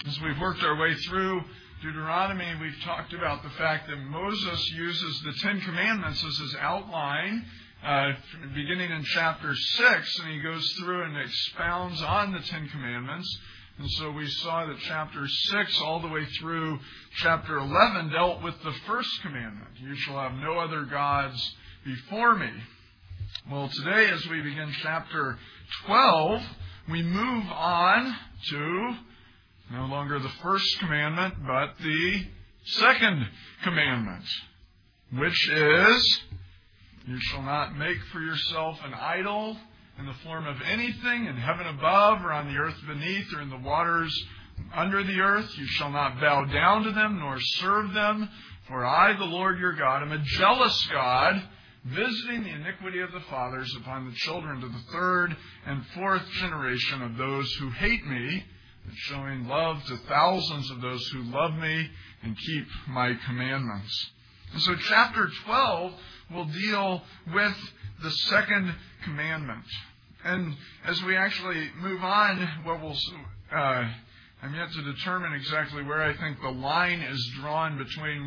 As we've worked our way through Deuteronomy, we've talked about the fact that Moses uses the Ten Commandments as his outline, beginning in chapter 6, and he goes through and expounds on the Ten Commandments. And so we saw that chapter 6 all the way through chapter 11 dealt with the first commandment. You shall have no other gods before me. Well, today as we begin chapter 12, we move on to no longer the first commandment, but the second commandment, which is, you shall not make for yourself an idol in the form of anything in heaven above or on the earth beneath or in the waters under the earth. You shall not bow down to them nor serve them. For I, the Lord your God, am a jealous God, visiting the iniquity of the fathers upon the children to the third and fourth generation of those who hate me, but showing love to thousands of those who love me and keep my commandments. And so chapter 12 will deal with the second commandment. And as we actually move on, I'm yet to determine exactly where I think the line is drawn between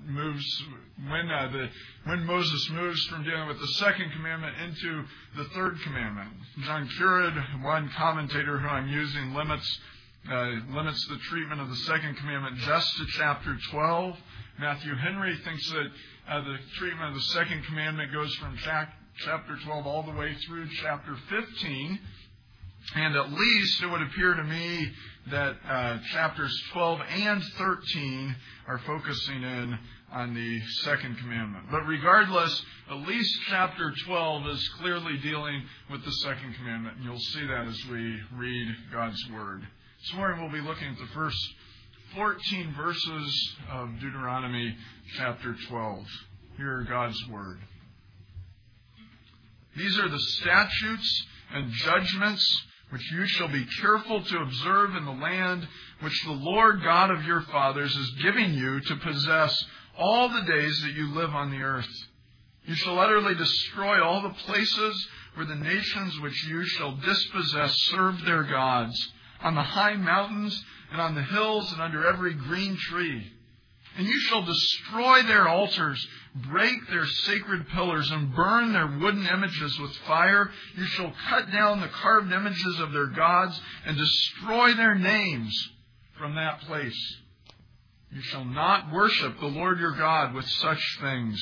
when Moses moves from dealing with the second commandment into the third commandment. John Currid, one commentator who I'm using, limits the treatment of the second commandment just to chapter 12. Matthew Henry thinks that the treatment of the second commandment goes from chapter 12 all the way through chapter 15. And at least it would appear to me that chapters 12 and 13 are focusing in on the second commandment. But regardless, at least chapter 12 is clearly dealing with the second commandment. And you'll see that as we read God's Word. This morning we'll be looking at the first 14 verses of Deuteronomy chapter 12. Hear God's Word. These are the statutes and judgments which you shall be careful to observe in the land which the Lord God of your fathers is giving you to possess all the days that you live on the earth. You shall utterly destroy all the places where the nations which you shall dispossess serve their gods, on the high mountains and on the hills and under every green tree. And you shall destroy their altars, break their sacred pillars, and burn their wooden images with fire. You shall cut down the carved images of their gods and destroy their names from that place. You shall not worship the Lord your God with such things,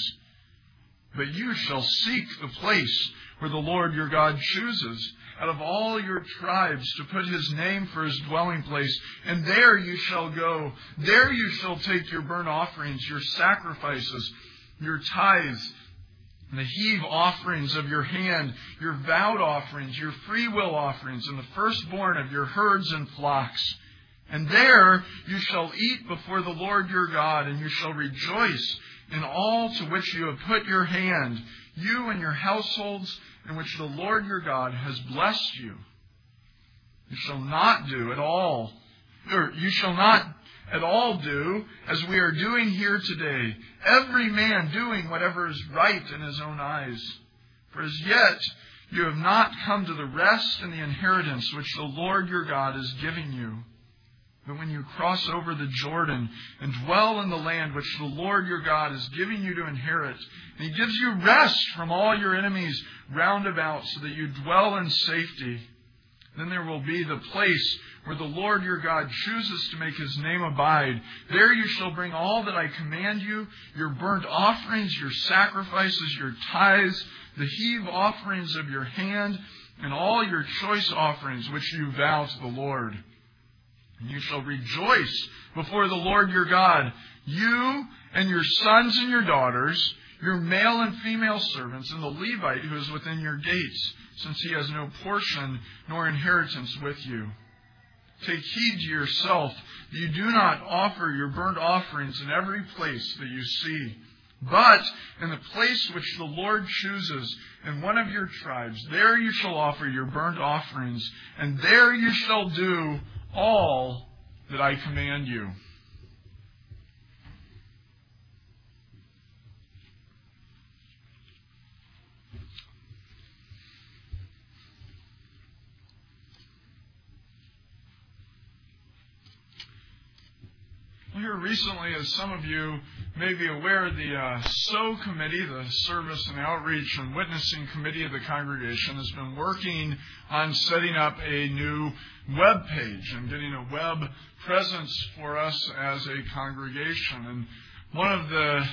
but you shall seek the place where the Lord your God chooses out of all your tribes to put his name for his dwelling place. And there you shall go. There you shall take your burnt offerings, your sacrifices, your tithes, the heave offerings of your hand, your vowed offerings, your freewill offerings, and the firstborn of your herds and flocks. And there you shall eat before the Lord your God, and you shall rejoice in all to which you have put your hand, you and your households, in which the Lord your God has blessed you. You shall not do at all, or you shall not at all do as we are doing here today, every man doing whatever is right in his own eyes. For as yet you have not come to the rest and the inheritance which the Lord your God is giving you. But when you cross over the Jordan and dwell in the land which the Lord your God is giving you to inherit, and he gives you rest from all your enemies round about so that you dwell in safety, then there will be the place where the Lord your God chooses to make his name abide. There you shall bring all that I command you, your burnt offerings, your sacrifices, your tithes, the heave offerings of your hand, and all your choice offerings which you vow to the Lord. And you shall rejoice before the Lord your God, you and your sons and your daughters, your male and female servants, and the Levite who is within your gates, since he has no portion nor inheritance with you. Take heed to yourself that you do not offer your burnt offerings in every place that you see, but in the place which the Lord chooses in one of your tribes, there you shall offer your burnt offerings, and there you shall do all that I command you. Here recently, as some of you may be aware, the SOW committee, the Service and Outreach and Witnessing Committee of the congregation, has been working on setting up a new web page and getting a web presence for us as a congregation. And one of the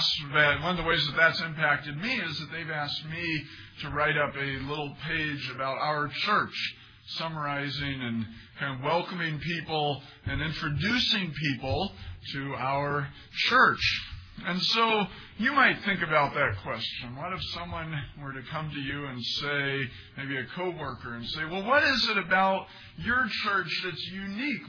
ways that that's impacted me is that they've asked me to write up a little page about our church, summarizing and kind of welcoming people and introducing people to our church. And so you might think about that question. What if someone were to come to you and say, maybe a coworker, and say, well, what is it about your church that's unique?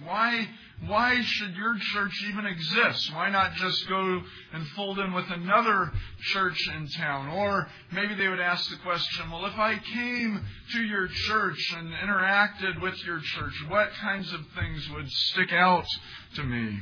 Why should your church even exist? Why not just go and fold in with another church in town? Or maybe they would ask the question, well, if I came to your church and interacted with your church, what kinds of things would stick out to me?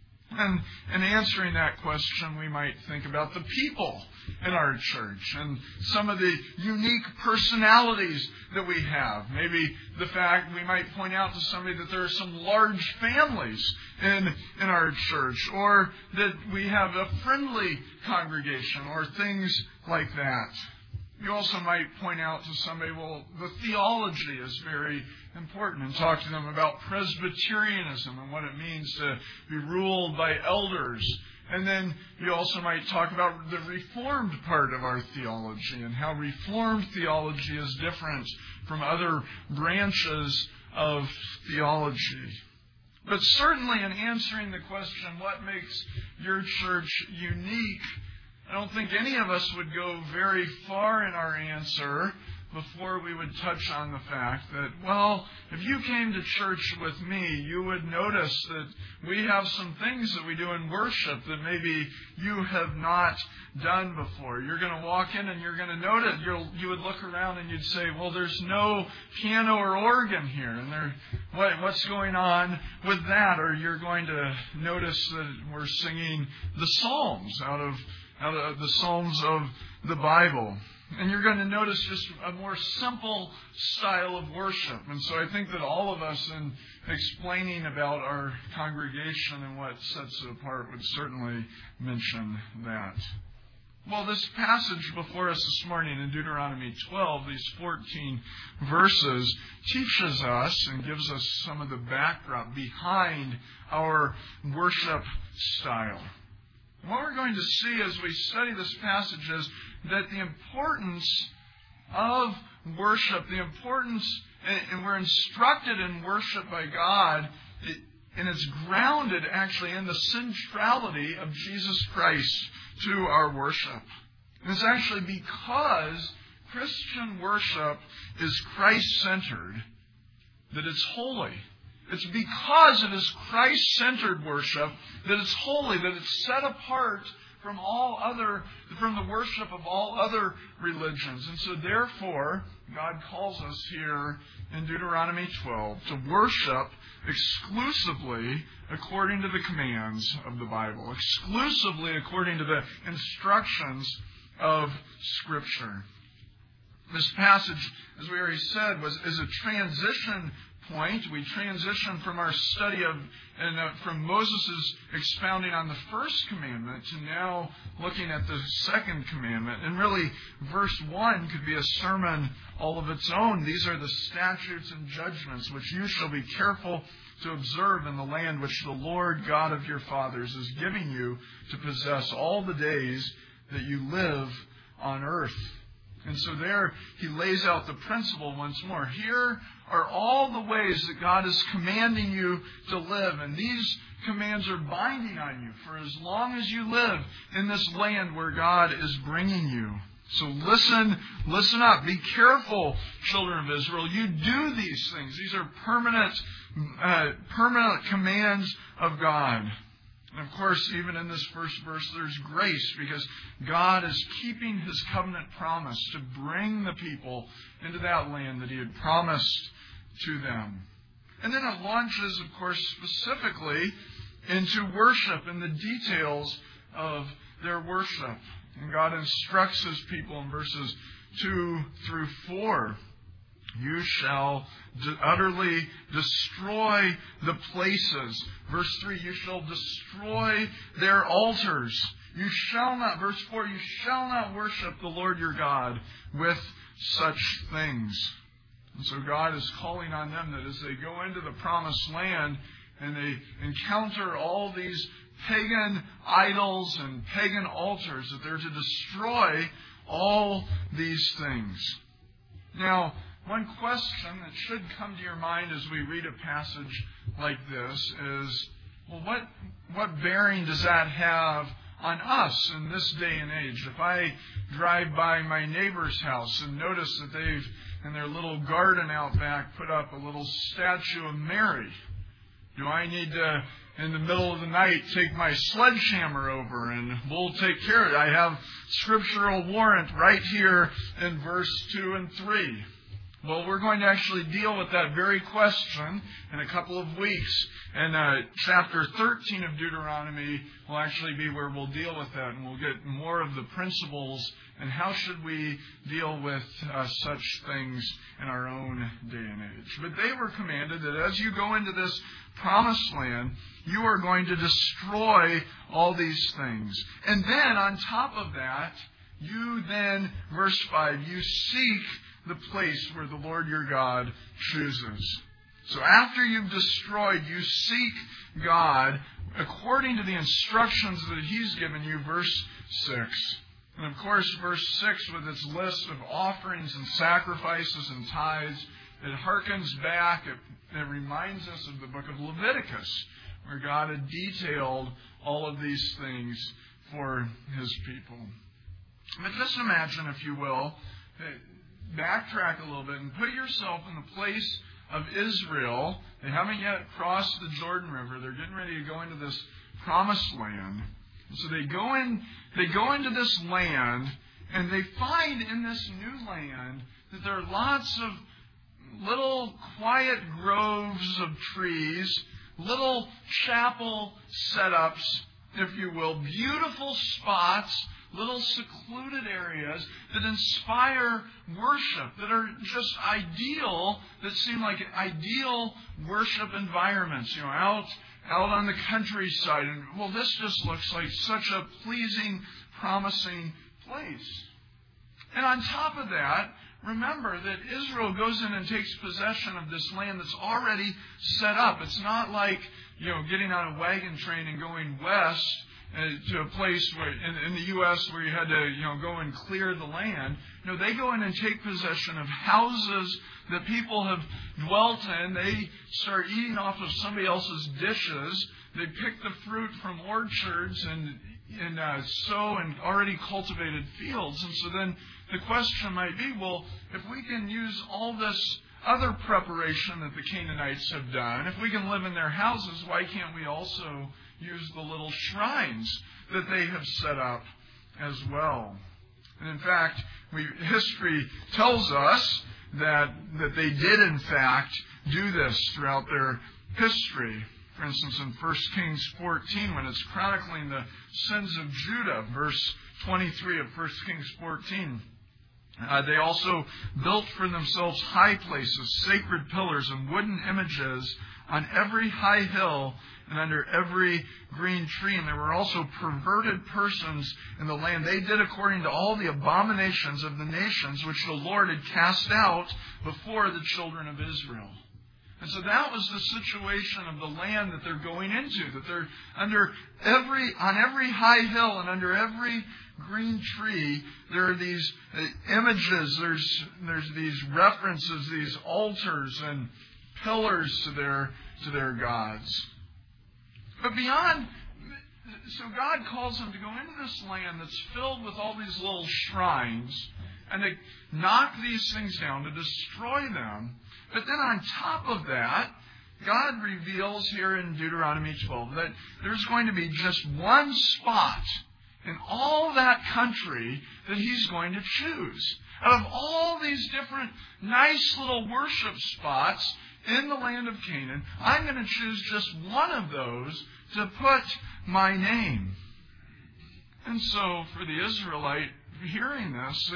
And in answering that question, we might think about the people in our church and some of the unique personalities that we have. Maybe the fact we might point out to somebody that there are some large families in our church, or that we have a friendly congregation, or things like that. You also might point out to somebody, well, the theology is very important, and talk to them about Presbyterianism and what it means to be ruled by elders. And then you also might talk about the Reformed part of our theology and how Reformed theology is different from other branches of theology. But certainly in answering the question, what makes your church unique, I don't think any of us would go very far in our answer before we would touch on the fact that, well, if you came to church with me, you would notice that we have some things that we do in worship that maybe you have not done before. You're going to walk in and you're going to notice, you would look around and you'd say, well, there's no piano or organ here. And what's going on with that? Or you're going to notice that we're singing the Psalms out of the Psalms of the Bible. And you're going to notice just a more simple style of worship. And so I think that all of us, in explaining about our congregation and what sets it apart, would certainly mention that. Well, this passage before us this morning in Deuteronomy 12, these 14 verses, teaches us and gives us some of the backdrop behind our worship style. And what we're going to see as we study this passage is that the importance of worship, and we're instructed in worship by God, and it's grounded actually in the centrality of Jesus Christ to our worship. And it's actually because Christian worship is Christ-centered that it's holy. It's because it is Christ-centered worship that it's holy, that it's set apart from the worship of all other religions. And so therefore, God calls us here in Deuteronomy 12 to worship exclusively according to the commands of the Bible, exclusively according to the instructions of Scripture. This passage, as we already said, is a transition point. We transition from our study from Moses' expounding on the first commandment to now looking at the second commandment. And really, verse 1 could be a sermon all of its own. These are the statutes and judgments which you shall be careful to observe in the land which the Lord God of your fathers is giving you to possess all the days that you live on earth. And so there he lays out the principle once more. Here are all the ways that God is commanding you to live. And these commands are binding on you for as long as you live in this land where God is bringing you. So listen up. Be careful, children of Israel. You do these things. These are permanent commands of God. And of course, even in this first verse, there's grace because God is keeping His covenant promise to bring the people into that land that He had promised to them. And then it launches, of course, specifically into worship and the details of their worship. And God instructs His people in verses 2 through 4. You shall utterly destroy the places. Verse 3, you shall destroy their altars. You shall not, verse 4, you shall not worship the Lord your God with such things. And so God is calling on them that as they go into the promised land and they encounter all these pagan idols and pagan altars, that they're to destroy all these things. Now, one question that should come to your mind as we read a passage like this is, well, what bearing does that have on us in this day and age? If I drive by my neighbor's house and notice that they've, in their little garden out back, put up a little statue of Mary, do I need to, in the middle of the night, take my sledgehammer over and we'll take care of it? I have scriptural warrant right here in verse 2 and 3. Well, we're going to actually deal with that very question in a couple of weeks. And chapter 13 of Deuteronomy will actually be where we'll deal with that. And we'll get more of the principles and how should we deal with such things in our own day and age. But they were commanded that as you go into this promised land, you are going to destroy all these things. And then on top of that, you then, verse 5, you seek the place where the Lord your God chooses. So after you've destroyed, you seek God according to the instructions that He's given you, verse 6. And of course, verse 6, with its list of offerings and sacrifices and tithes, it harkens back, it reminds us of the book of Leviticus, where God had detailed all of these things for His people. But just imagine, if you will, backtrack a little bit and put yourself in the place of Israel. They haven't yet crossed the Jordan River. They're getting ready to go into this promised land. And so they go into this land, and they find in this new land that there are lots of little quiet groves of trees, little chapel setups, if you will, beautiful spots, little secluded areas that inspire worship, that are just ideal, that seem like ideal worship environments, out on the countryside. And, well, this just looks like such a pleasing, promising place. And on top of that, remember that Israel goes in and takes possession of this land that's already set up. It's not like, getting on a wagon train and going west to a place where in the U.S. where you had to go and clear the land. No, they go in and take possession of houses that people have dwelt in. They start eating off of somebody else's dishes. They pick the fruit from orchards and sow in already cultivated fields. And so then the question might be, well, if we can use all this other preparation that the Canaanites have done, if we can live in their houses, why can't we also use the little shrines that they have set up as well? And in fact, history tells us that they did in fact do this throughout their history. For instance, in 1 Kings 14, when it's chronicling the sins of Judah, verse 23 of 1 Kings 14, they also built for themselves high places, sacred pillars, and wooden images on every high hill and under every green tree. And there were also perverted persons in the land. They did according to all the abominations of the nations which the Lord had cast out before the children of Israel. And so that was the situation of the land that they're going into, that they're on every high hill and under every green tree, there are these images, there's these references, these altars and pillars to their gods. But beyond, so God calls them to go into this land that's filled with all these little shrines and to knock these things down, to destroy them. But then on top of that, God reveals here in Deuteronomy 12 that there's going to be just one spot in all that country that He's going to choose. Out of all these different nice little worship spots in the land of Canaan, I'm going to choose just one of those to put my name. And so for the Israelite hearing this,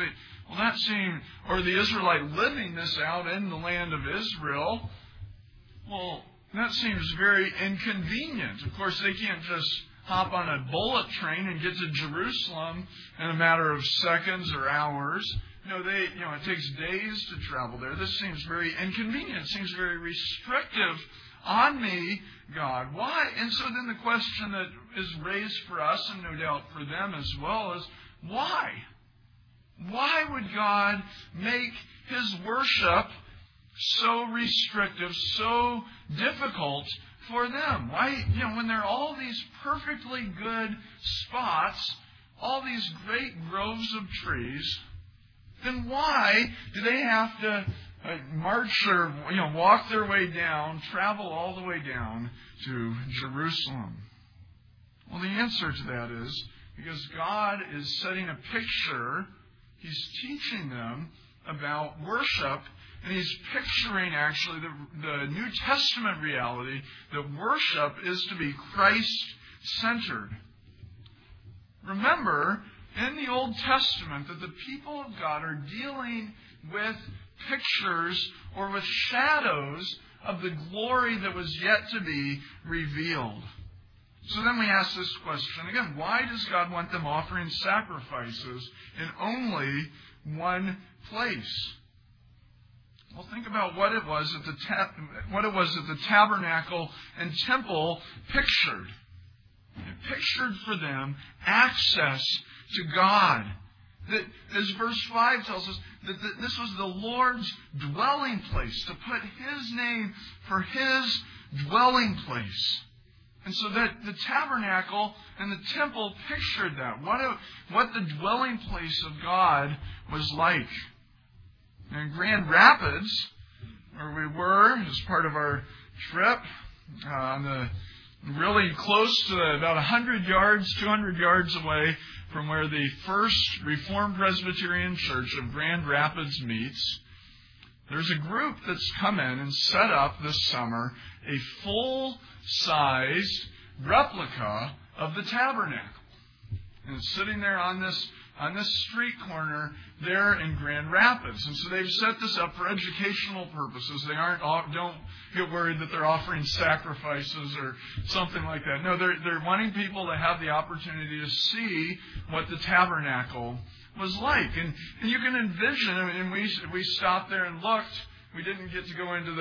or the Israelite living this out in the land of Israel, well, that seems very inconvenient. Of course, they can't just hop on a bullet train and get to Jerusalem in a matter of seconds or hours. No, it takes days to travel there. This seems very inconvenient. It seems very restrictive on me, God. Why? And so then the question that is raised for us, and no doubt for them as well, is why? Why would God make His worship so restrictive, so difficult for them? Why, when there are all these perfectly good spots, all these great groves of trees, then why do they have to march or walk their way down, travel all the way down to Jerusalem? Well, the answer to that is because God is setting a picture. He's teaching them about worship, and He's picturing actually the New Testament reality that worship is to be Christ-centered. Remember, in the Old Testament, that the people of God are dealing with pictures or with shadows of the glory that was yet to be revealed. So then we ask this question again, why does God want them offering sacrifices in only one place? Well, think about what it was that the tabernacle and temple pictured. It pictured for them access to God. That, as verse 5 tells us, that this was the Lord's dwelling place, to put His name for His dwelling place. And so that the tabernacle and the temple pictured that, what the dwelling place of God was like. In Grand Rapids, where we were as part of our trip, really close to about 100 yards, 200 yards away from where the First Reformed Presbyterian Church of Grand Rapids meets, there's a group that's come in and set up this summer a full-sized replica of the tabernacle. And it's sitting there on this street corner there in Grand Rapids. And so they've set this up for educational purposes. Don't get worried that they're offering sacrifices or something like that. No, they're wanting people to have the opportunity to see what the tabernacle was like. And you can envision, and we stopped there and looked. We didn't get to go into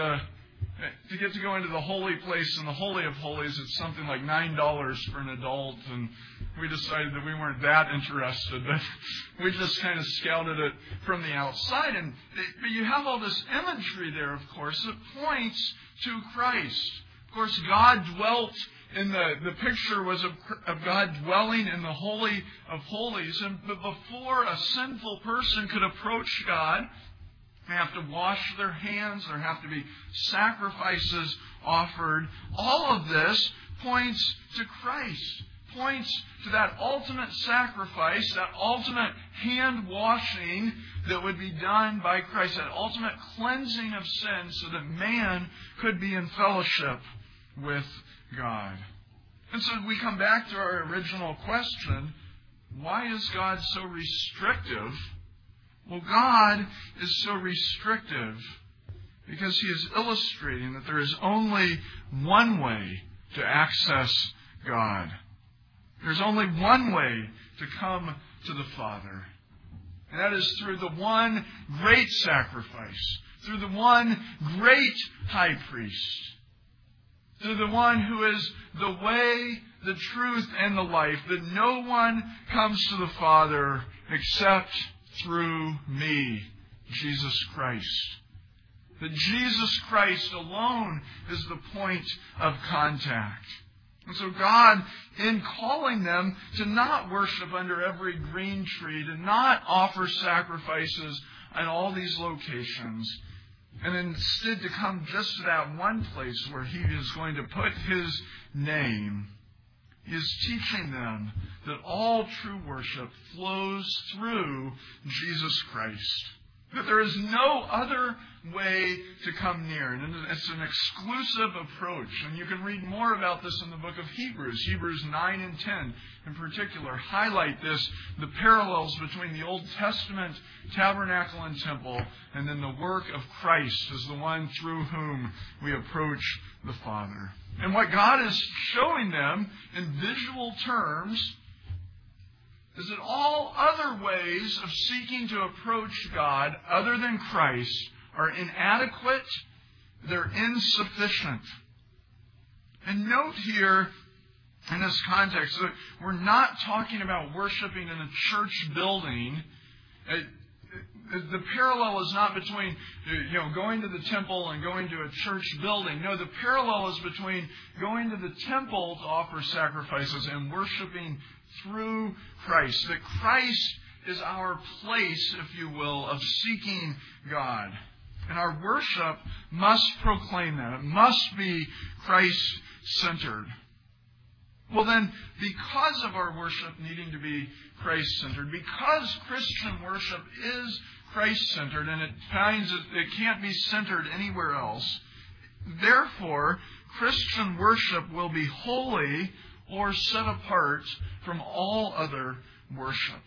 the holy place and the Holy of Holies. It's something like $9 for an adult, and we decided that we weren't that interested, but we just kind of scouted it from the outside. But you have all this imagery there, of course, that points to Christ. Of course, God dwelt in the picture was of God dwelling in the Holy of Holies. But before a sinful person could approach God, they have to wash their hands. There have to be sacrifices offered. All of this points to Christ. Points to that ultimate sacrifice, that ultimate hand washing that would be done by Christ, that ultimate cleansing of sin so that man could be in fellowship with God. And so we come back to our original question, why is God so restrictive? Well, God is so restrictive because He is illustrating that there is only one way to access God. There's only one way to come to the Father. And that is through the one great sacrifice, through the one great high priest, through the one who is the way, the truth, and the life, that no one comes to the Father except through me, Jesus Christ. That Jesus Christ alone is the point of contact. And so God, in calling them to not worship under every green tree, to not offer sacrifices in all these locations, and instead to come just to that one place where He is going to put His name, He is teaching them that all true worship flows through Jesus Christ. That there is no other way to come near. And it's an exclusive approach. And you can read more about this in the book of Hebrews. Hebrews 9 and 10 in particular highlight this, the parallels between the Old Testament tabernacle and temple, and then the work of Christ as the one through whom we approach the Father. And what God is showing them in visual terms is that all other ways of seeking to approach God other than Christ are inadequate, they're insufficient. And note here in this context that we're not talking about worshiping in a church building. The parallel is not between going to the temple and going to a church building. No, the parallel is between going to the temple to offer sacrifices and worshiping through Christ. That Christ is our place, if you will, of seeking God. And our worship must proclaim that. It must be Christ-centered. Well then, because of our worship needing to be Christ-centered, because Christian worship is Christ-centered and it finds it can't be centered anywhere else, therefore, Christian worship will be holy or set apart from all other worship.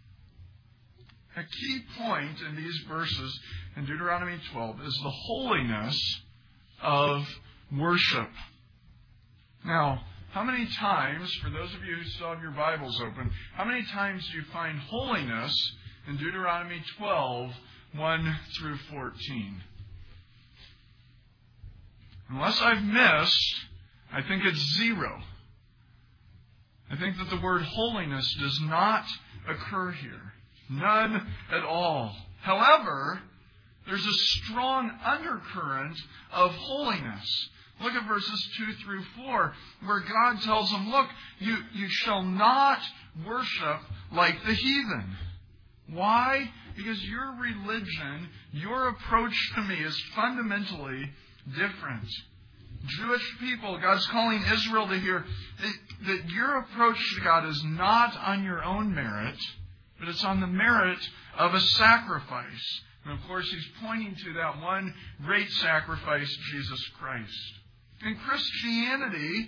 A key point in these verses in Deuteronomy 12 is the holiness of worship. Now, how many times, for those of you who still have your Bibles open, how many times do you find holiness in Deuteronomy 12, 1 through 14? Unless I've missed, I think it's 0. I think that the word holiness does not occur here. None at all. However, there's a strong undercurrent of holiness. Look at verses 2 through 4, where God tells them, look, you shall not worship like the heathen. Why? Because your religion, your approach to me is fundamentally different. Jewish people, God's calling Israel to hear that your approach to God is not on your own merit, but it's on the merit of a sacrifice. And of course, he's pointing to that one great sacrifice, Jesus Christ. In Christianity,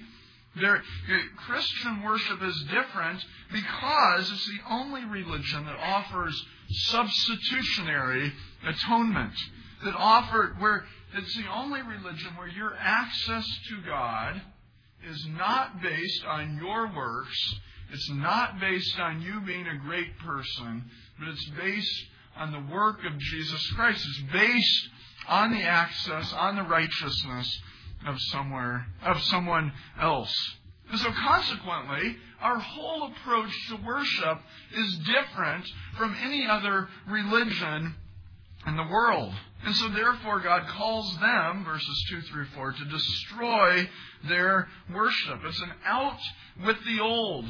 Christian worship is different because it's the only religion that offers substitutionary atonement. It's the only religion where your access to God is not based on your works. It's not based on you being a great person, but it's based on the work of Jesus Christ. It's based on the access, on the righteousness of someone else. And so consequently, our whole approach to worship is different from any other religion in the world. And so therefore God calls them, verses 2 through 4, to destroy their worship. It's an out with the old.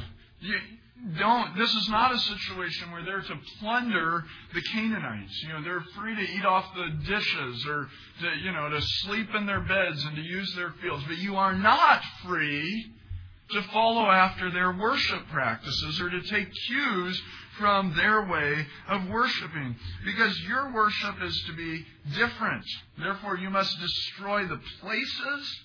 This is not a situation where they're to plunder the Canaanites. They're free to eat off the dishes or to sleep in their beds and to use their fields. But you are not free to follow after their worship practices or to take cues from their way of worshiping. Because your worship is to be different. Therefore, you must destroy the places,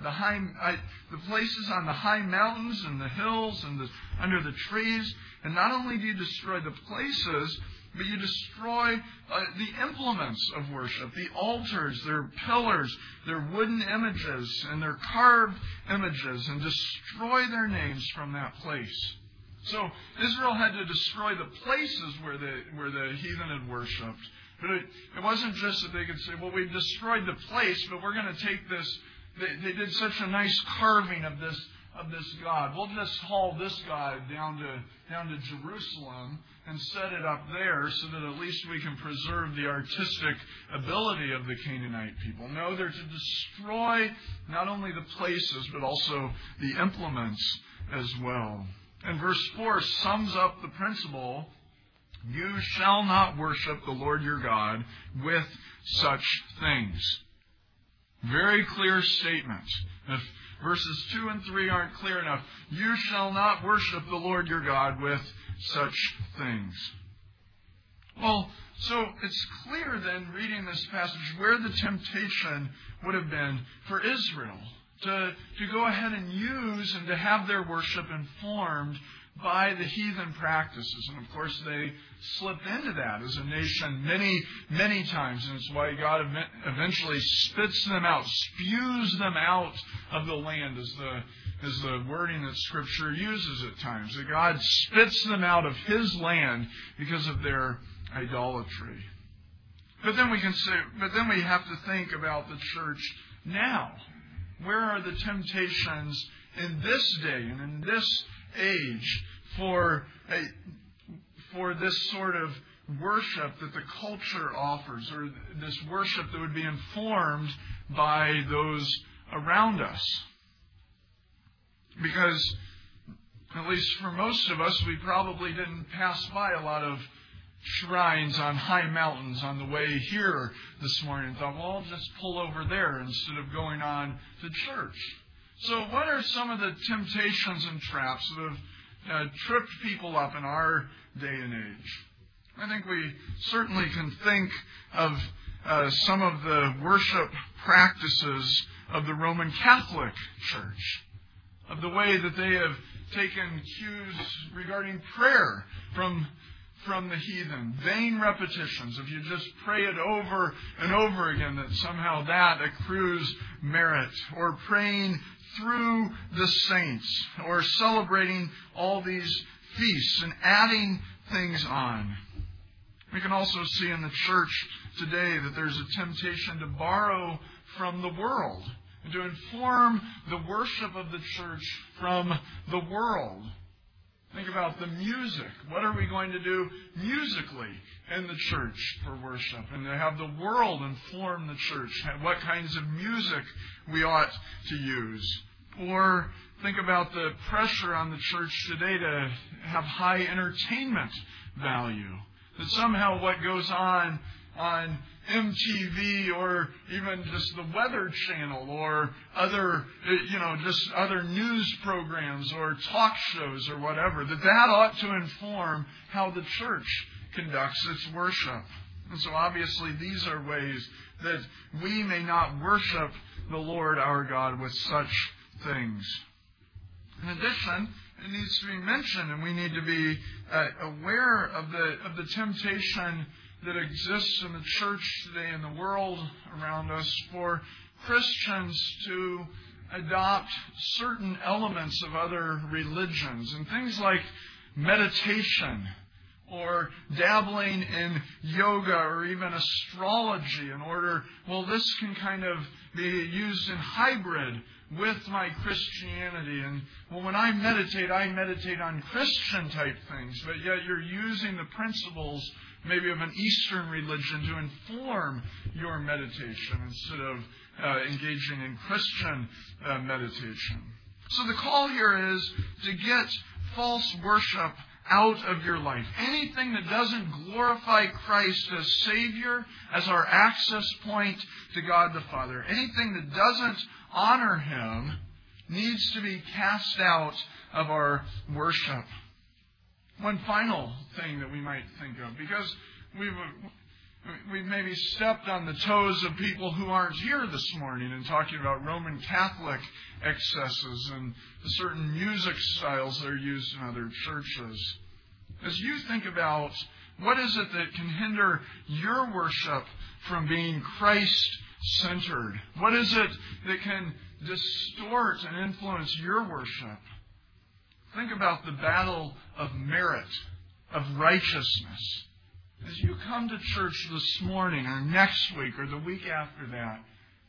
the places on the high mountains and the hills and under the trees. And not only do you destroy the places, but you destroy the implements of worship, the altars, their pillars, their wooden images, and their carved images, and destroy their names from that place. So Israel had to destroy the places where the heathen had worshipped. But it wasn't just that they could say, well, we've destroyed the place, but we're going to take this. They did such a nice carving of this God. We'll just haul this God down to Jerusalem and set it up there so that at least we can preserve the artistic ability of the Canaanite people. No, they're to destroy not only the places, but also the implements as well. And verse 4 sums up the principle: you shall not worship the Lord your God with such things. Very clear statement. If verses 2 and 3 aren't clear enough, you shall not worship the Lord your God with such things. Well, So it's clear then, reading this passage, where the temptation would have been for Israel to go ahead and use and to have their worship informed by the heathen practices. And of course they slipped into that as a nation many, many times. And it's why God eventually spits them out, spews them out of the land, as the wording that Scripture uses at times. That God spits them out of His land because of their idolatry. But then we have to think about the church now. Where are the temptations in this day and in this age for this sort of worship that the culture offers, or this worship that would be informed by those around us? Because, at least for most of us, we probably didn't pass by a lot of shrines on high mountains on the way here this morning and thought, well, I'll just pull over there instead of going on to church. So what are some of the temptations and traps that have tripped people up in our day and age? I think we certainly can think of some of the worship practices of the Roman Catholic Church, of the way that they have taken cues regarding prayer from the heathen. Vain repetitions. If you just pray it over and over again, that somehow that accrues merit. Or praying through the saints. Or celebrating all these feasts and adding things on. We can also see in the church today that there's a temptation to borrow from the world and to inform the worship of the church from the world. Think about the music. What are we going to do musically in the church for worship? And to have the world inform the church what kinds of music we ought to use. Or think about the pressure on the church today to have high entertainment value. That somehow what goes on MTV or even just the Weather Channel or other, just other news programs or talk shows or whatever, that ought to inform how the church conducts its worship. And so obviously these are ways that we may not worship the Lord our God with such things. In addition, it needs to be mentioned, and we need to be aware of the temptation that exists in the church today, in the world around us, for Christians to adopt certain elements of other religions, and things like meditation or dabbling in yoga or even astrology in order, this can kind of be used in hybrid with my Christianity. And when I meditate on Christian type things, but yet you're using the principles maybe of an Eastern religion to inform your meditation instead of engaging in Christian meditation. So the call here is to get false worship out of your life. Anything that doesn't glorify Christ as Savior, as our access point to God the Father, anything that doesn't honor Him needs to be cast out of our worship. One final thing that we might think of, because we've maybe stepped on the toes of people who aren't here this morning in talking about Roman Catholic excesses and the certain music styles that are used in other churches. As you think about what is it that can hinder your worship from being Christ-centered, what is it that can distort and influence your worship? Think about the battle of merit, of righteousness. As you come to church this morning or next week or the week after that,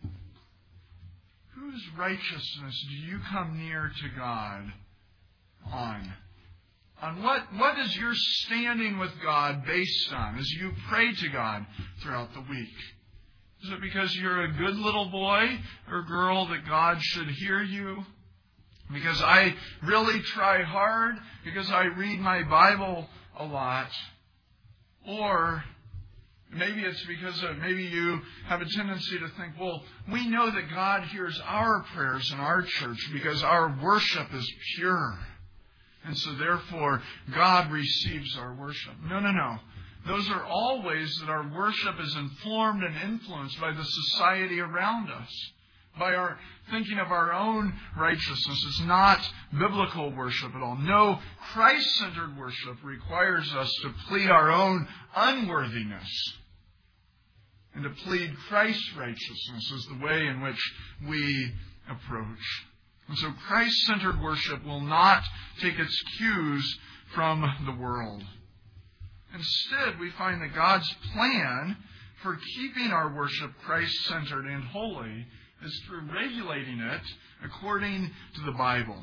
whose righteousness do you come near to God on? On what is your standing with God based on as you pray to God throughout the week? Is it because you're a good little boy or girl that God should hear you? Because I really try hard? Because I read my Bible a lot? Or maybe it's because maybe you have a tendency to think, we know that God hears our prayers in our church because our worship is pure. And so therefore, God receives our worship. No. those are all ways that our worship is informed and influenced by the society around us, by our thinking of our own righteousness. It's not biblical worship at all. No, Christ-centered worship requires us to plead our own unworthiness and to plead Christ's righteousness as the way in which we approach. And so Christ-centered worship will not take its cues from the world. Instead, we find that God's plan for keeping our worship Christ-centered and holy is through regulating it according to the Bible.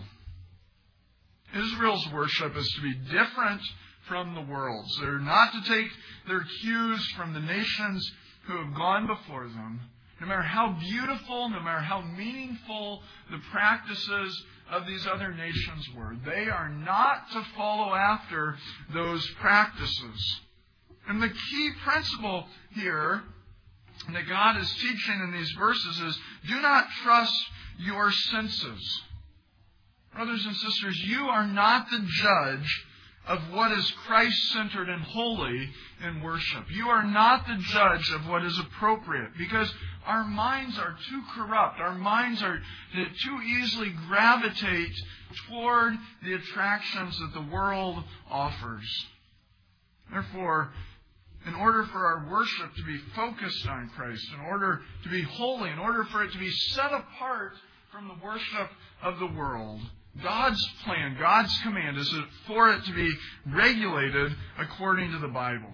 Israel's worship is to be different from the world's. They're not to take their cues from the nations who have gone before them. No matter how beautiful, no matter how meaningful the practices of these other nations were, they are not to follow after those practices. And the key principle here that God is teaching in these verses is, do not trust your senses. Brothers and sisters, you are not the judge of what is Christ-centered and holy in worship. You are not the judge of what is appropriate, because our minds are too corrupt. Our minds are too easily gravitate toward the attractions that the world offers. Therefore, in order for our worship to be focused on Christ, in order to be holy, in order for it to be set apart from the worship of the world, God's plan, God's command is for it to be regulated according to the Bible.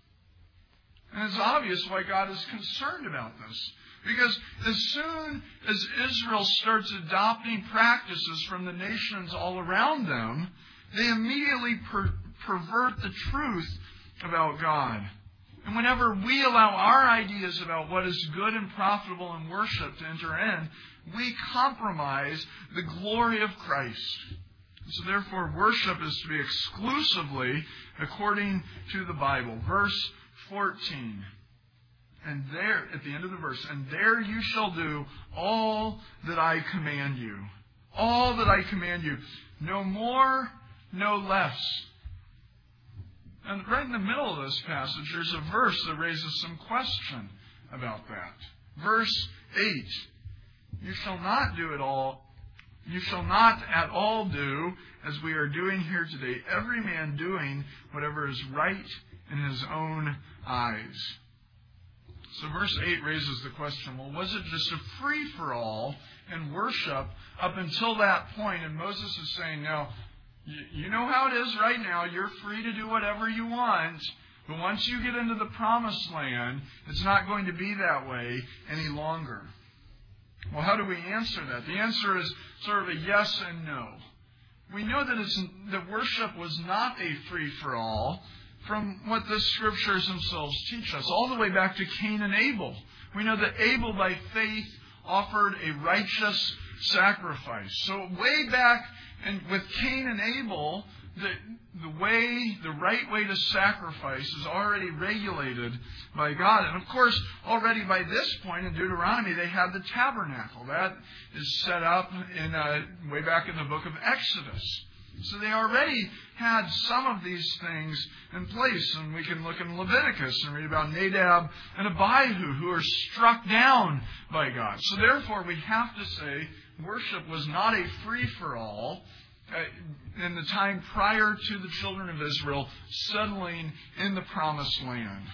And it's obvious why God is concerned about this. Because as soon as Israel starts adopting practices from the nations all around them, they immediately pervert the truth about God. And whenever we allow our ideas about what is good and profitable in worship to enter in, we compromise the glory of Christ. So therefore, worship is to be exclusively according to the Bible. Verse 14. And there, at the end of the verse, and there you shall do all that I command you. All that I command you. No more, no less. And right in the middle of this passage, there's a verse that raises some question about that. Verse 8. You shall not do it all. You shall not at all do as we are doing here today, every man doing whatever is right in his own eyes. So verse 8 raises the question, well, was it just a free-for-all in worship up until that point? And Moses is saying, no, you know how it is right now. You're free to do whatever you want. But once you get into the promised land, it's not going to be that way any longer. Well, how do we answer that? The answer is sort of a yes and no. We know that worship was not a free-for-all from what the Scriptures themselves teach us, all the way back to Cain and Abel. We know that Abel, by faith, offered a righteous sacrifice. So way back with Cain and Abel, the right way to sacrifice is already regulated by God. And of course, already by this point in Deuteronomy, they had the tabernacle. That is set up way back in the book of Exodus. So they already had some of these things in place. And we can look in Leviticus and read about Nadab and Abihu, who are struck down by God. So therefore, we have to say worship was not a free-for-all in the time prior to the children of Israel settling in the promised land.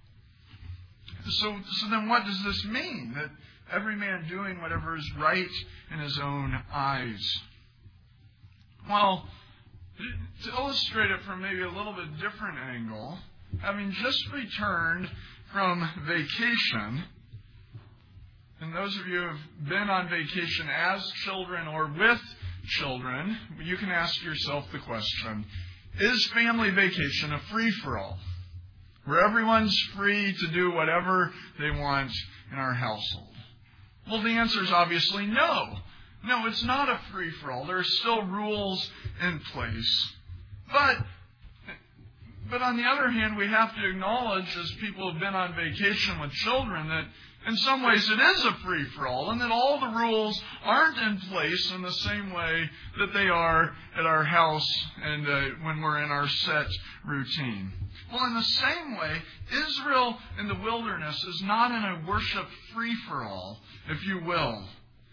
So then what does this mean? That every man doing whatever is right in his own eyes. Well, to illustrate it from maybe a little bit different angle, having just returned from vacation, and those of you who have been on vacation as children or with children, you can ask yourself the question, is family vacation a free-for-all, where everyone's free to do whatever they want in our household? Well, the answer is obviously no. No, it's not a free-for-all. There are still rules in place. But But on the other hand, we have to acknowledge, as people who have been on vacation with children, that in some ways it is a free-for-all, and that all the rules aren't in place in the same way that they are at our house and when we're in our set routine. Well, in the same way, Israel in the wilderness is not in a worship free-for-all, if you will.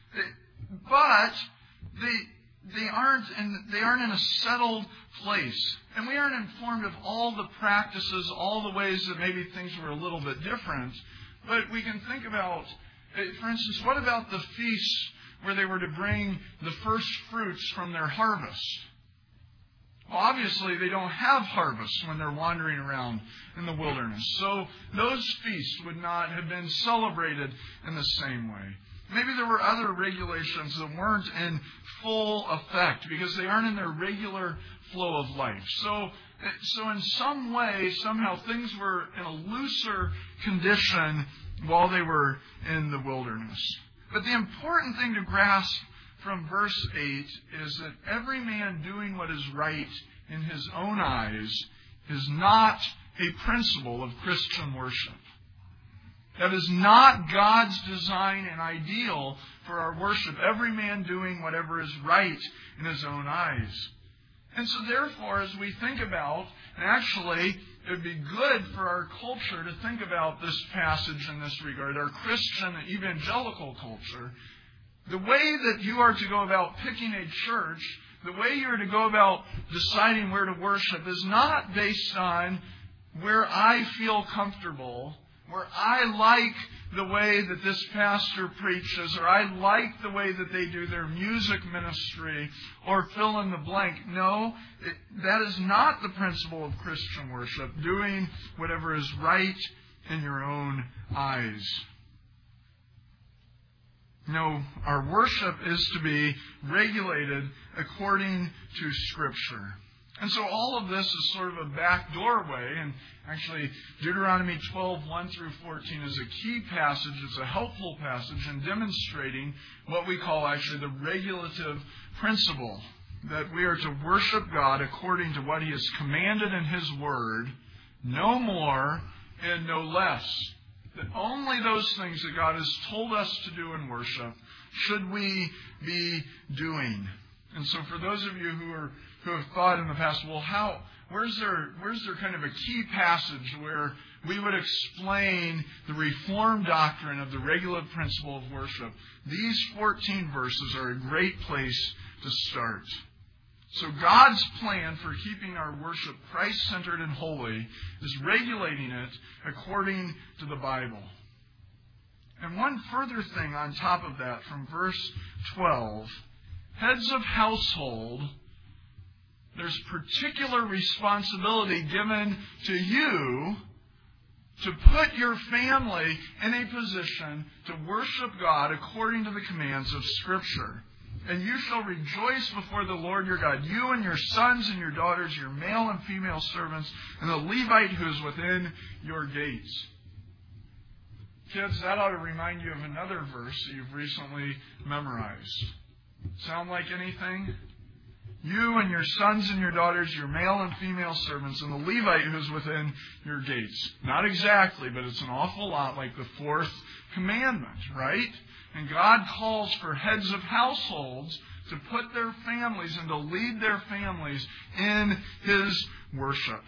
But they aren't in a settled place. And we aren't informed of all the practices, all the ways that maybe things were a little bit different. But we can think about, for instance, what about the feasts where they were to bring the first fruits from their harvest? Well, obviously, they don't have harvest when they're wandering around in the wilderness. So those feasts would not have been celebrated in the same way. Maybe there were other regulations that weren't in full effect because they aren't in their regular flow of life. So in some way, somehow things were in a looser condition while they were in the wilderness. But the important thing to grasp from verse 8 is that every man doing what is right in his own eyes is not a principle of Christian worship. That is not God's design and ideal for our worship. Every man doing whatever is right in his own eyes. And so therefore, as we think about, and actually it would be good for our culture to think about this passage in this regard, our Christian evangelical culture, the way that you are to go about picking a church, the way you are to go about deciding where to worship is not based on where I feel comfortable, where I like the way that this pastor preaches, or I like the way that they do their music ministry, or fill in the blank. No, that is not the principle of Christian worship, doing whatever is right in your own eyes. No, our worship is to be regulated according to Scripture. And so all of this is sort of a back doorway, and actually Deuteronomy 12:1 through 14 is a key passage. It's a helpful passage in demonstrating what we call actually the regulative principle, that we are to worship God according to what He has commanded in His Word, no more and no less. That only those things that God has told us to do in worship should we be doing. And so for those of you who have thought in the past, well, where's there kind of a key passage where we would explain the Reformed doctrine of the regulative principle of worship? These 14 verses are a great place to start. So God's plan for keeping our worship Christ-centered and holy is regulating it according to the Bible. And one further thing on top of that from verse 12, heads of household, there's particular responsibility given to you to put your family in a position to worship God according to the commands of Scripture. And you shall rejoice before the Lord your God, you and your sons and your daughters, your male and female servants, and the Levite who is within your gates. Kids, that ought to remind you of another verse that you've recently memorized. Sound like anything? You and your sons and your daughters, your male and female servants, and the Levite who is within your gates. Not exactly, but it's an awful lot like the fourth commandment, right? And God calls for heads of households to put their families and to lead their families in His worship.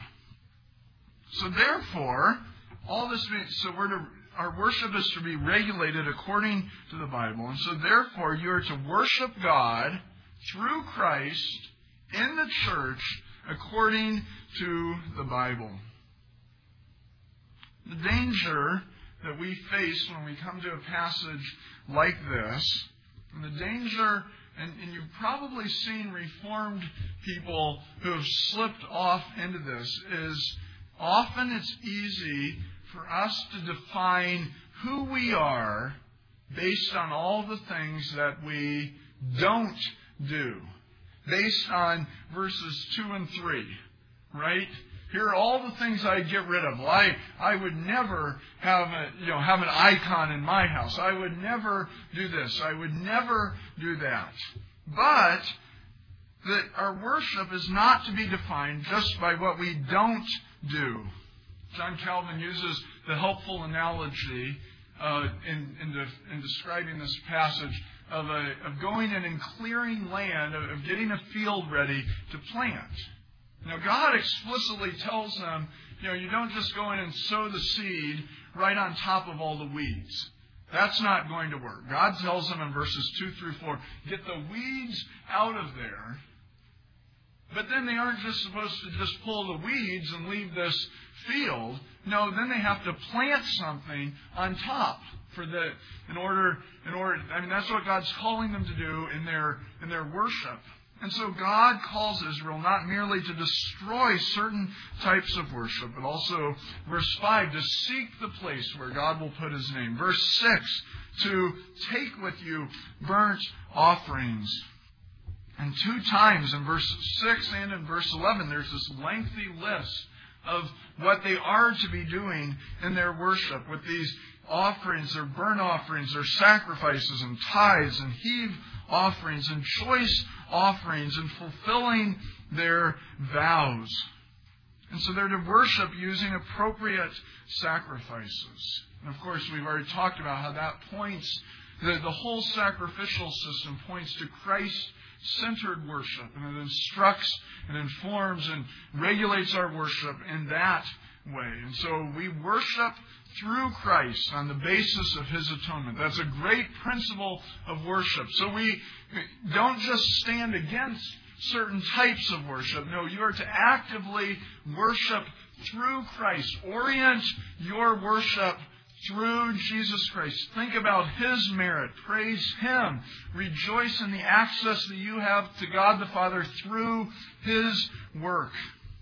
So therefore, all this means, our worship is to be regulated according to the Bible. And so therefore, you are to worship God through Christ in the church according to the Bible. The danger that we face when we come to a passage like this, and the danger, and you've probably seen Reformed people who have slipped off into this, is often it's easy for us to define who we are based on all the things that we don't do. Based on verses 2 and 3, right? Here are all the things I'd get rid of. Well, I would never have an icon in my house. I would never do this. I would never do that. But that our worship is not to be defined just by what we don't do. John Calvin uses the helpful analogy in describing this passage of going in and clearing land, of getting a field ready to plant. Now, God explicitly tells them, you don't just go in and sow the seed right on top of all the weeds. That's not going to work. God tells them in verses 2 through 4, get the weeds out of there. But then they aren't just supposed to just pull the weeds and leave this field. No, then they have to plant something on top in order. That's what God's calling them to do in their worship. And so God calls Israel not merely to destroy certain types of worship, but also, verse 5, to seek the place where God will put His name. Verse 6, to take with you burnt offerings. And 2 times in verse 6 and in verse 11, there's this lengthy list of what they are to be doing in their worship with these offerings, their burnt offerings, their sacrifices and tithes and heave offerings and choice offerings and fulfilling their vows. And so they're to worship using appropriate sacrifices. And of course, we've already talked about how that points, the whole sacrificial system points to Christ-centered worship. And it instructs and informs and regulates our worship in that way. And so we worship through Christ on the basis of His atonement. That's a great principle of worship. So we don't just stand against certain types of worship. No, you are to actively worship through Christ. Orient your worship through Jesus Christ. Think about His merit. Praise Him. Rejoice in the access that you have to God the Father through His work.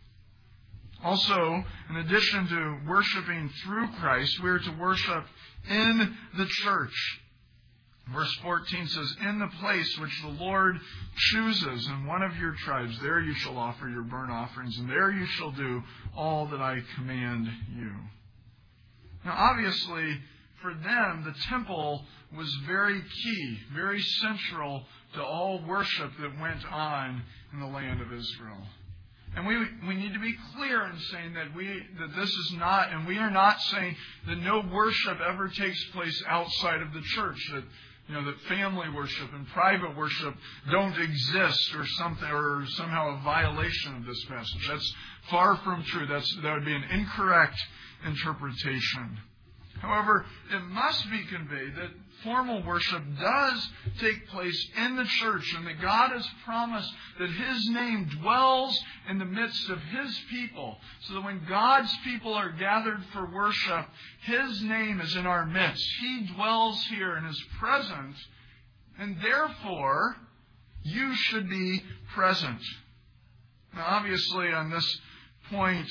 Also, in addition to worshiping through Christ, we are to worship in the church. Verse 14 says, in the place which the Lord chooses in one of your tribes, there you shall offer your burnt offerings, and there you shall do all that I command you. Now, obviously, for them, the temple was very key, very central to all worship that went on in the land of Israel. And we need to be clear in saying that this is not, and we are not saying that no worship ever takes place outside of the church, that that family worship and private worship don't exist or something, or somehow a violation of this passage. That's far from true. That would be an incorrect interpretation. However, it must be conveyed that formal worship does take place in the church, and that God has promised that His name dwells in the midst of His people, so that when God's people are gathered for worship, His name is in our midst. He dwells here and is present, and therefore you should be present. Now, obviously, on this point,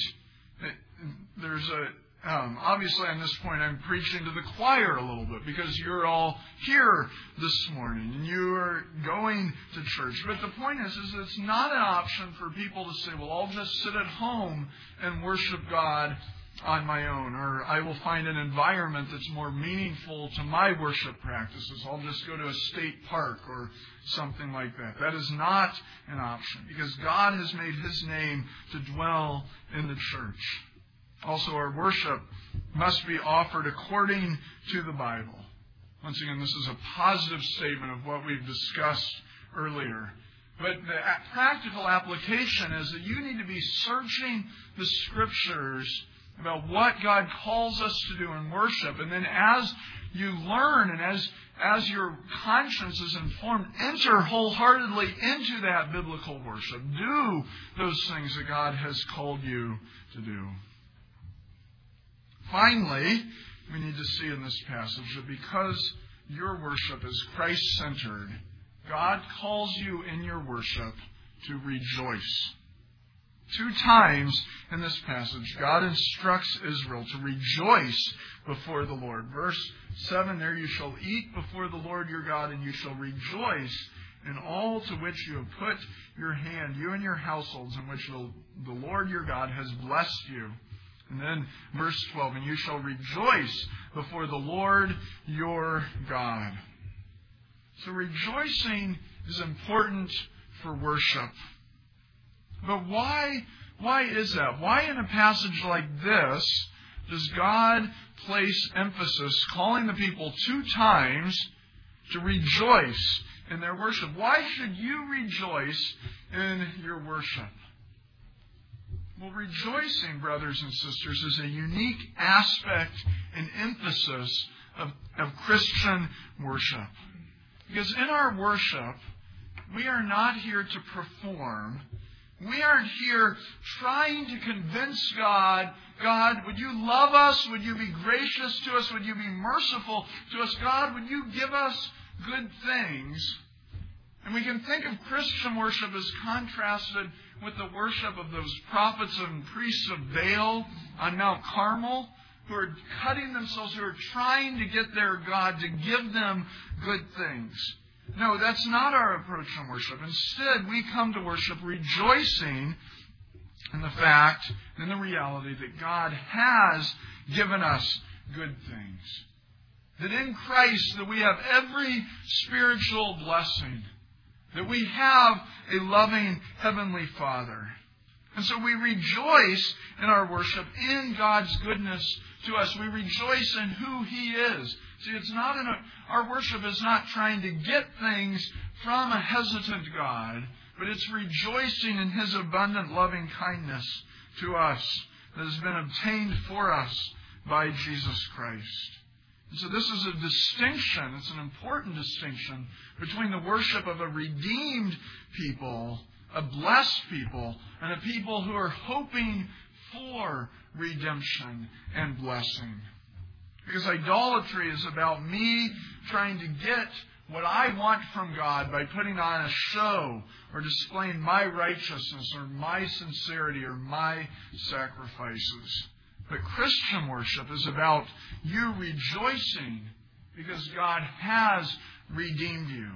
obviously, on this point, I'm preaching to the choir a little bit because you're all here this morning and you are going to church. But the point is it's not an option for people to say, well, I'll just sit at home and worship God on my own, or I will find an environment that's more meaningful to my worship practices. I'll just go to a state park or something like that. That is not an option because God has made His name to dwell in the church. Also, our worship must be offered according to the Bible. Once again, this is a positive statement of what we've discussed earlier. But the practical application is that you need to be searching the Scriptures about what God calls us to do in worship. And then as you learn and as your conscience is informed, enter wholeheartedly into that biblical worship. Do those things that God has called you to do. Finally, we need to see in this passage that because your worship is Christ-centered, God calls you in your worship to rejoice. 2 times in this passage, God instructs Israel to rejoice before the Lord. Verse 7, there you shall eat before the Lord your God, and you shall rejoice in all to which you have put your hand, you and your households, in which the Lord your God has blessed you. And then verse 12, and you shall rejoice before the Lord your God. So rejoicing is important for worship. But why Why is that? Why in a passage like this does God place emphasis, calling the people 2 times to rejoice in their worship? Why should you rejoice in your worship? Well, rejoicing, brothers and sisters, is a unique aspect and emphasis of Christian worship. Because in our worship, we are not here to perform. We aren't here trying to convince God, God, would you love us? Would you be gracious to us? Would you be merciful to us? God, would you give us good things? And we can think of Christian worship as contrasted with the worship of those prophets and priests of Baal on Mount Carmel, who are cutting themselves, who are trying to get their God to give them good things. No, that's not our approach in worship. Instead, we come to worship rejoicing in the fact and the reality that God has given us good things. That in Christ that we have every spiritual blessing. That we have a loving Heavenly Father. And so we rejoice in our worship in God's goodness to us. We rejoice in who He is. See, our worship is not trying to get things from a hesitant God, but it's rejoicing in His abundant loving kindness to us that has been obtained for us by Jesus Christ. And so this is a distinction, it's an important distinction between the worship of a redeemed people, a blessed people, and a people who are hoping for redemption and blessing. Because idolatry is about me trying to get what I want from God by putting on a show or displaying my righteousness or my sincerity or my sacrifices. But Christian worship is about you rejoicing because God has redeemed you.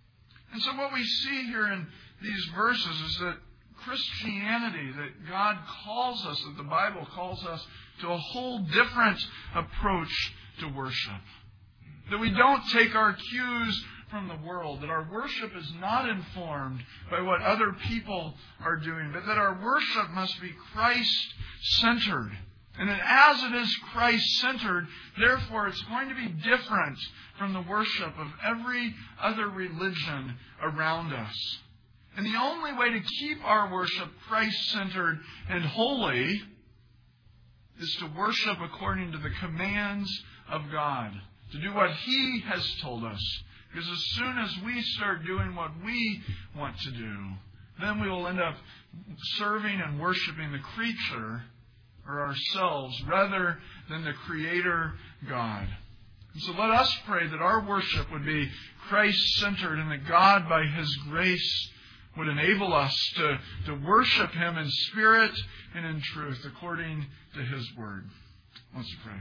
And so what we see here in these verses is that Christianity, that God calls us, that the Bible calls us to a whole different approach to worship. That we don't take our cues from the world, that our worship is not informed by what other people are doing, but that our worship must be Christ-centered. And that as it is Christ-centered, therefore it's going to be different from the worship of every other religion around us. And the only way to keep our worship Christ-centered and holy is to worship according to the commands of God, to do what He has told us. Because as soon as we start doing what we want to do, then we will end up serving and worshiping the creature or ourselves rather than the Creator God. And so let us pray that our worship would be Christ-centered and that God, by His grace, would enable us to worship Him in spirit and in truth according to His Word. Let's pray.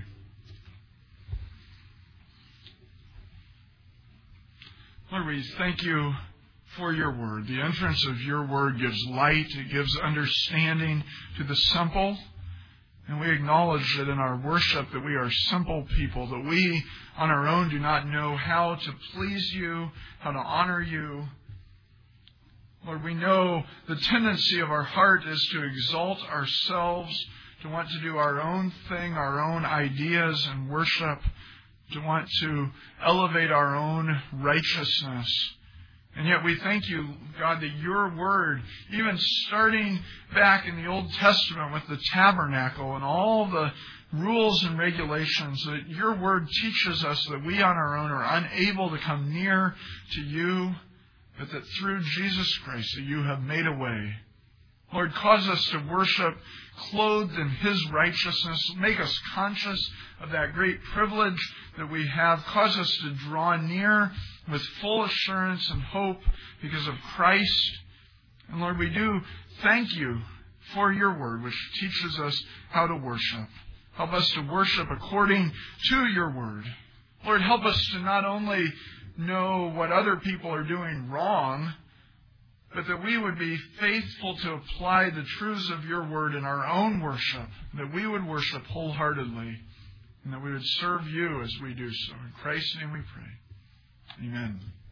Lord, we thank You for Your Word. The entrance of Your Word gives light. It gives understanding to the simple. And we acknowledge that in our worship that we are simple people, that we on our own do not know how to please You, how to honor You. Lord, we know the tendency of our heart is to exalt ourselves, to want to do our own thing, our own ideas and worship, to want to elevate our own righteousness. And yet we thank You, God, that Your Word, even starting back in the Old Testament with the tabernacle and all the rules and regulations, that Your Word teaches us that we on our own are unable to come near to You, but that through Jesus Christ that You have made a way. Lord, cause us to worship clothed in His righteousness. Make us conscious of that great privilege that we have. Cause us to draw near with full assurance and hope because of Christ. And Lord, we do thank You for Your Word, which teaches us how to worship. Help us to worship according to Your Word. Lord, help us to not only know what other people are doing wrong, but that we would be faithful to apply the truths of Your Word in our own worship, that we would worship wholeheartedly, and that we would serve You as we do so. In Christ's name we pray. Amen.